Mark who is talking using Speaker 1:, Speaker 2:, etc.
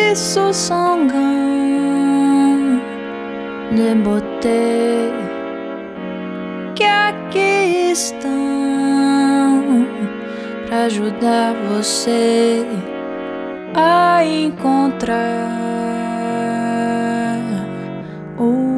Speaker 1: isso sangue de bote que aqui estão pra ajudar você a encontrar o